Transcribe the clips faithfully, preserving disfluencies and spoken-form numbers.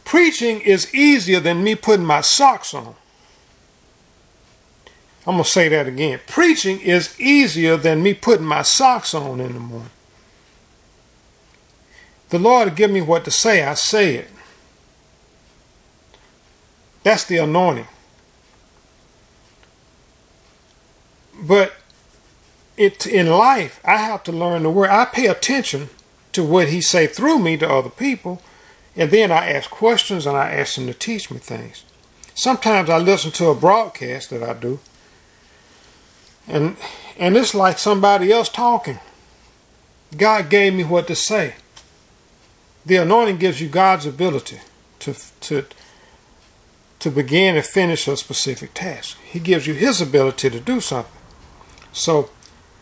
Preaching is easier than me putting my socks on. I'm going to say that again. Preaching is easier than me putting my socks on in the morning. The Lord give me what to say, I say it. That's the anointing. But it, in life, I have to learn the word. I pay attention to what he say through me to other people, and then I ask questions and I ask him to teach me things. Sometimes I listen to a broadcast that I do, and and it's like somebody else talking. God gave me what to say. The anointing gives you God's ability to to to begin and finish a specific task. He gives you his ability to do something. So,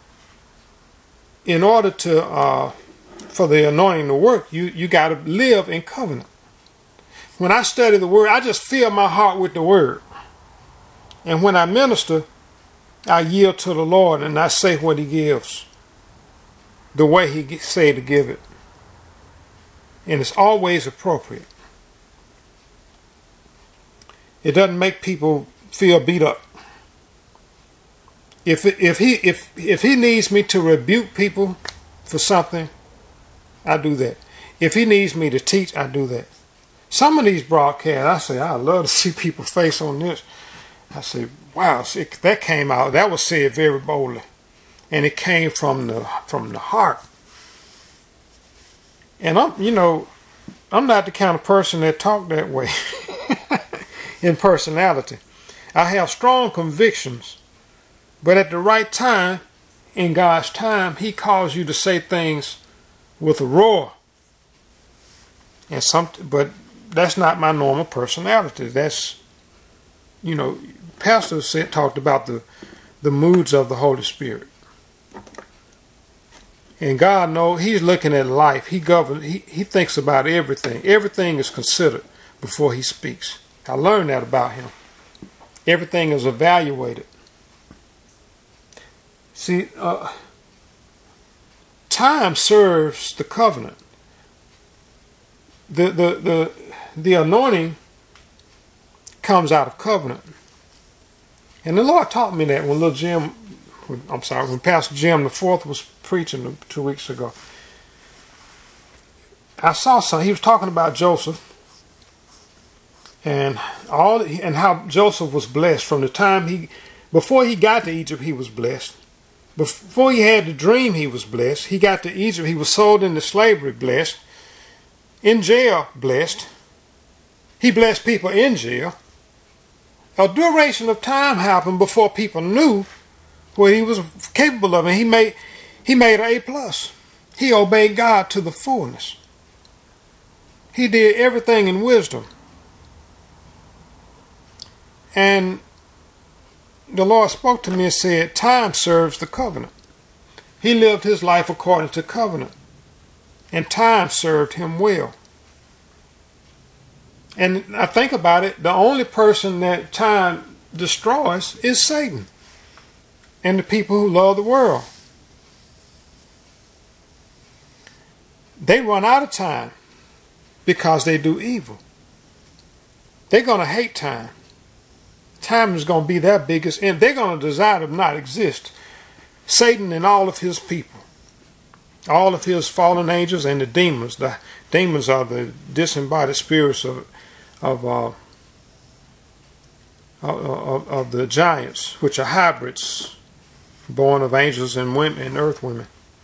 in order to uh, for the anointing to work, you you got to live in covenant. When I study the word, I just fill my heart with the word, and when I minister, I yield to the Lord and I say what he gives, the way he say to give it, and it's always appropriate. It doesn't make people feel beat up. If if he if if he needs me to rebuke people for something, I do that. If he needs me to teach, I do that. Some of these broadcasts, I say, I love to see people's face on this. I say, wow, see, that came out. That was said very boldly, and it came from the from the heart. And I'm, you know, I'm not the kind of person that talk that way in personality. I have strong convictions. But at the right time, in God's time, he calls you to say things with a roar. And some, but that's not my normal personality. That's, you know, Pastor said, talked about the, the moods of the Holy Spirit. And God knows he's looking at life. He governs, he, he thinks about everything. Everything is considered before he speaks. I learned that about him. Everything is evaluated. See, uh, time serves the covenant. The, the, the, the anointing comes out of covenant. And the Lord taught me that when little Jim, when, I'm sorry, when Pastor Jim the fourth was preaching two weeks ago. I saw something. He was talking about Joseph and all, and how Joseph was blessed from the time he, before he got to Egypt, he was blessed. Before he had the dream, he was blessed. He got to Egypt, he was sold into slavery, blessed. In jail, blessed. He blessed people in jail. A duration of time happened before people knew what he was capable of, and he made he made an A plus. He obeyed God to the fullness. He did everything in wisdom. And the Lord spoke to me and said, time serves the covenant. He lived his life according to covenant. And time served him well. And I think about it, the only person that time destroys is Satan and the people who love the world. They run out of time because they do evil. They're going to hate time. Time is going to be their biggest, and they're going to desire to not exist. Satan and all of his people, all of his fallen angels and the demons. The demons are the disembodied spirits of of uh, of, of the giants, which are hybrids, born of angels and women and earth women.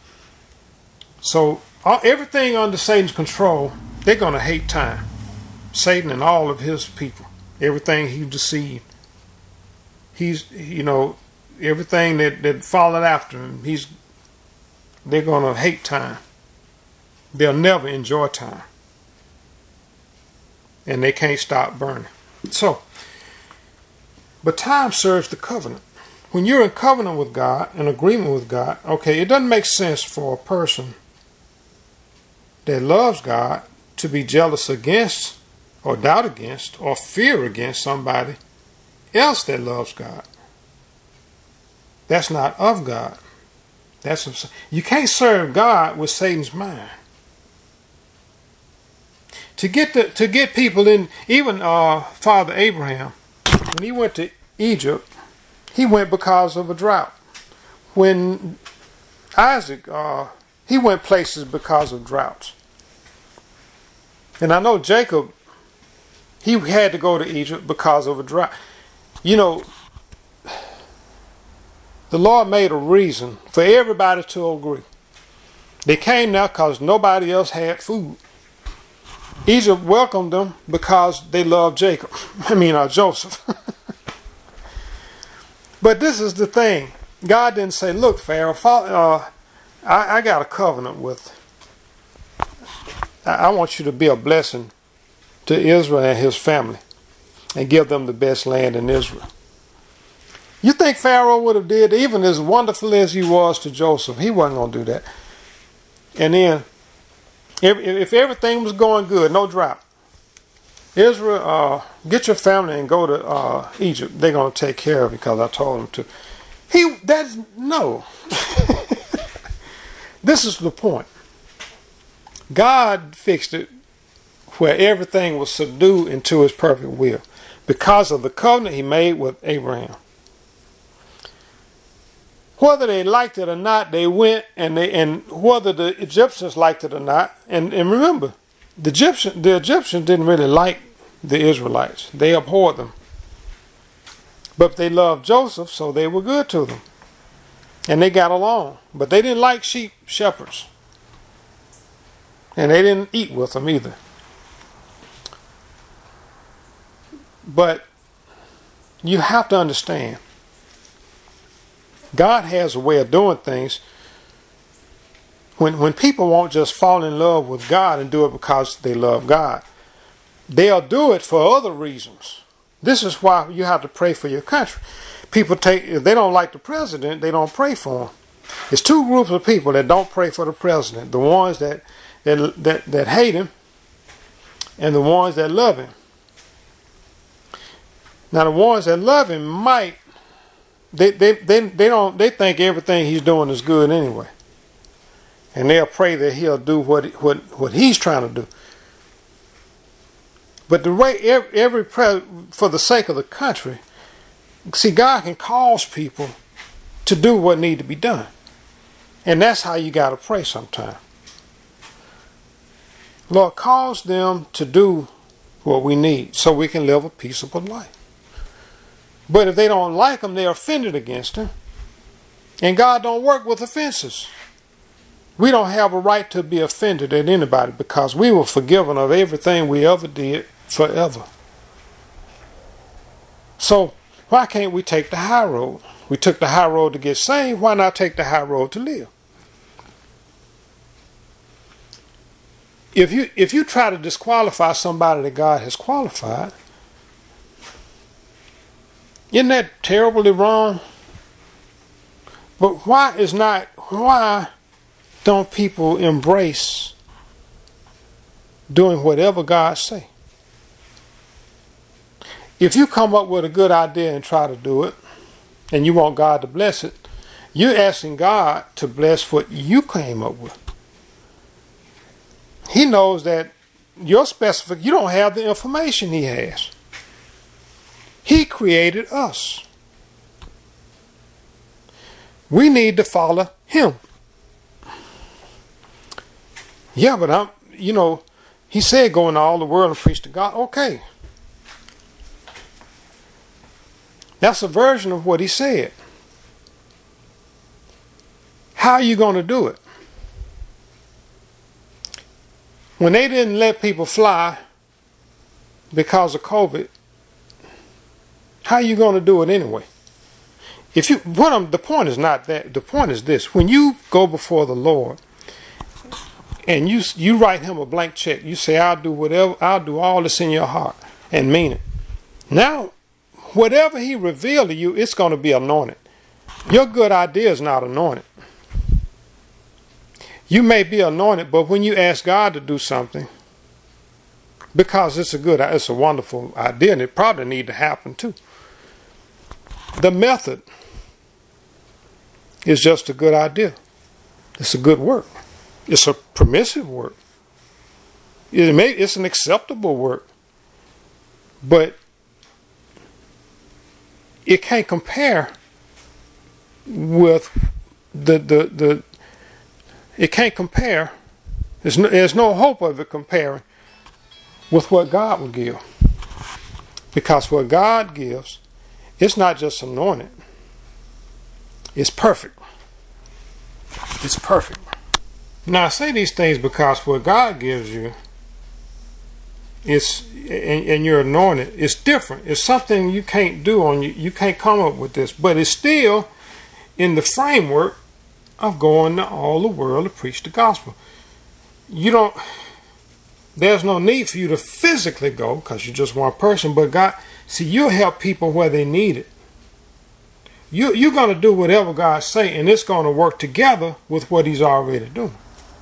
So all, everything under Satan's control, they're going to hate time. Satan and all of his people, everything he deceived. He's, you know, everything that, that followed after him, he's, they're going to hate time. They'll never enjoy time. And they can't stop burning. So, but time serves the covenant. When you're in covenant with God, in agreement with God, okay, it doesn't make sense for a person that loves God to be jealous against or doubt against or fear against somebody else that loves God. That's not of God. That's, you can't serve God with Satan's mind. To get the to get people in, even uh, Father Abraham, when he went to Egypt, he went because of a drought. When Isaac, uh, he went places because of droughts. And I know Jacob, he had to go to Egypt because of a drought. You know, the Lord made a reason for everybody to agree. They came there because nobody else had food. Egypt welcomed them because they loved Jacob. I mean, uh, Joseph. But this is the thing. God didn't say, look, Pharaoh, uh, I, I got a covenant with. I, I want you to be a blessing to Israel and his family and give them the best land in Israel. You think Pharaoh would have did, even as wonderful as he was to Joseph, he wasn't going to do that. And then, if, if everything was going good, no drought, Israel, uh, get your family and go to uh, Egypt. They're going to take care of you because I told them to. He, that's, no. This is the point. God fixed it where everything was subdued into his perfect will because of the covenant he made with Abraham. Whether they liked it or not, they went, and they and whether the Egyptians liked it or not, and, and remember, the Egyptian the Egyptians didn't really like the Israelites. They abhorred them. But they loved Joseph, so they were good to them. And they got along. But they didn't like sheep shepherds. And they didn't eat with them either. But you have to understand, God has a way of doing things. When, when people won't just fall in love with God and do it because they love God, they'll do it for other reasons. This is why you have to pray for your country. People take, if they don't like the president, they don't pray for him. There's two groups of people that don't pray for the president. The ones that that that, that hate him and the ones that love him. Now the ones that love him might They, they they they don't they think everything he's doing is good anyway, and they'll pray that he'll do what what what he's trying to do. But the way every, every prayer for the sake of the country, see, God can cause people to do what need to be done, and that's how you got to pray sometimes. Lord, cause them to do what we need so we can live a peaceable life. But if they don't like him, they're offended against him. And God don't work with offenses. We don't have a right to be offended at anybody because we were forgiven of everything we ever did forever. So why can't we take the high road? We took the high road to get saved. Why not take the high road to live? If you if you try to disqualify somebody that God has qualified, isn't that terribly wrong? But why is not why don't people embrace doing whatever God say? If you come up with a good idea and try to do it, and you want God to bless it, you're asking God to bless what you came up with. He knows that your specific, you don't have the information he has. He created us. We need to follow him. Yeah, but I'm, you know, he said go into all the world and preach to God. Okay. That's a version of what he said. How are you going to do it? When they didn't let people fly because of COVID, how are you going to do it anyway? If you, what I'm, the point is not that. The point is this: when you go before the Lord and you you write him a blank check, you say, "I'll do whatever. I'll do all this in your heart," and mean it. Now, whatever he revealed to you, it's going to be anointed. Your good idea is not anointed. You may be anointed, but when you ask God to do something, because it's a good, it's a wonderful idea, and it probably need to happen too. The method is just a good idea. It's a good work. It's a permissive work. It may, it's an acceptable work, but it can't compare with the the the. It can't compare. There's no, there's no hope of it comparing with what God will give, because what God gives, it's not just anointed. It's perfect. It's perfect. Now I say these things because what God gives you, it's and, and you're anointed, it's different. It's something you can't do on you. You can't come up with this, but it's still in the framework of going to all the world to preach the gospel. You don't. There's no need for you to physically go because you're just one person. But God, see, you'll help people where they need it. You you're gonna do whatever God say, and it's gonna work together with what He's already doing.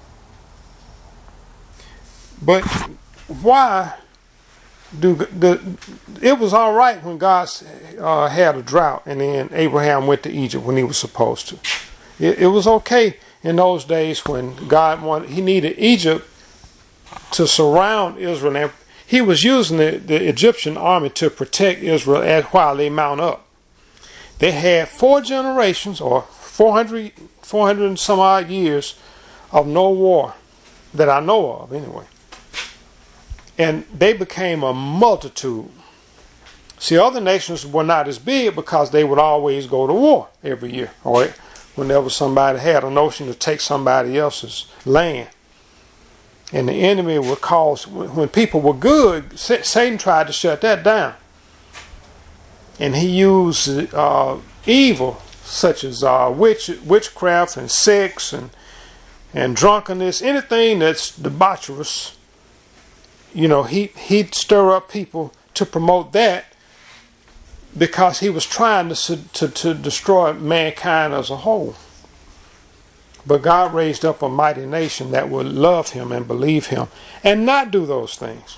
But why do the? It was all right when God uh, had a drought, and then Abraham went to Egypt when he was supposed to. It, it was okay in those days when God wanted. He needed Egypt to surround Israel, and He was using the, the Egyptian army to protect Israel as while they mount up. They had four generations, or four hundred, four hundred and some odd years of no war that I know of, anyway. And they became a multitude. See, other nations were not as big because they would always go to war every year, or whenever somebody had a notion to take somebody else's land. And the enemy would cause, when people were good, Satan tried to shut that down. And he used uh, evil, such as uh, witch, witchcraft and sex and, and drunkenness, anything that's debaucherous. You know, he, he'd stir up people to promote that because he was trying to, to, to destroy mankind as a whole. But God raised up a mighty nation that would love Him and believe Him and not do those things.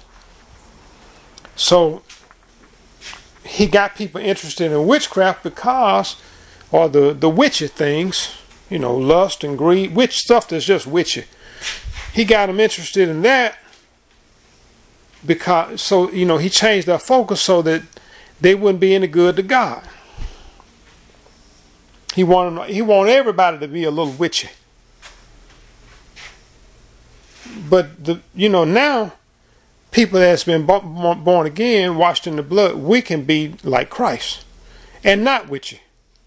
So He got people interested in witchcraft because, or the, the witchy things, you know, lust and greed, witch stuff that's just witchy. He got them interested in that because, so, you know, He changed their focus so that they wouldn't be any good to God. He wanted, he wanted everybody to be a little witchy. But, the, you know, now, people that's been born again, washed in the blood, we can be like Christ and not witchy.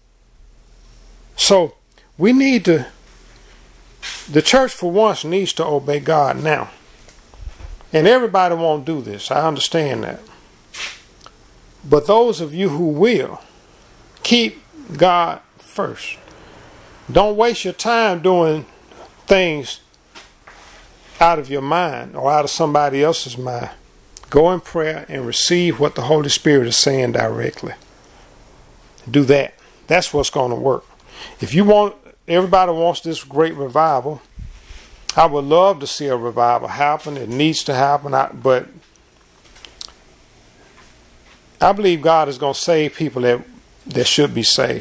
So, we need to, the church for once needs to obey God now. And everybody won't do this. I understand that. But those of you who will, keep God first. Don't waste your time doing things out of your mind or out of somebody else's mind. Go in prayer and receive what the Holy Spirit is saying directly. Do that. That's what's going to work. If you want, everybody wants this great revival. I would love to see a revival happen. It needs to happen. I, but I believe God is going to save people that, that should be saved.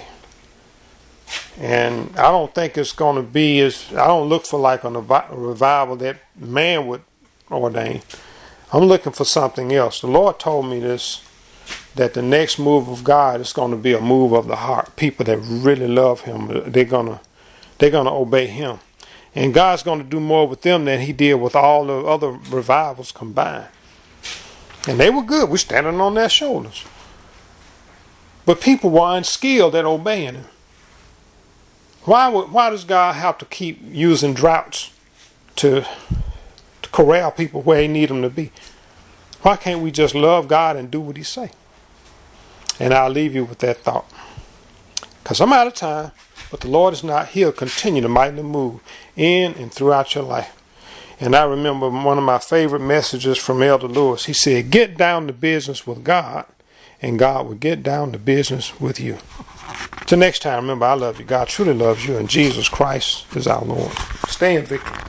And I don't think it's going to be as, I don't look for like a revival that man would ordain. I'm looking for something else. The Lord told me this, that the next move of God is going to be a move of the heart. People that really love Him, they're going to, they're going to obey Him. And God's going to do more with them than He did with all the other revivals combined. And they were good. We're standing on their shoulders. But people were unskilled at obeying Him. Why would, why does God have to keep using droughts to, to corral people where He need them to be? Why can't we just love God and do what He say? And I'll leave you with that thought. Because I'm out of time, but the Lord is not. He'll continue to mightily move in and throughout your life. And I remember one of my favorite messages from Elder Lewis. He said, get down to business with God, and God will get down to business with you. Till next time, remember, I love you. God truly loves you, and Jesus Christ is our Lord. Stay in victory.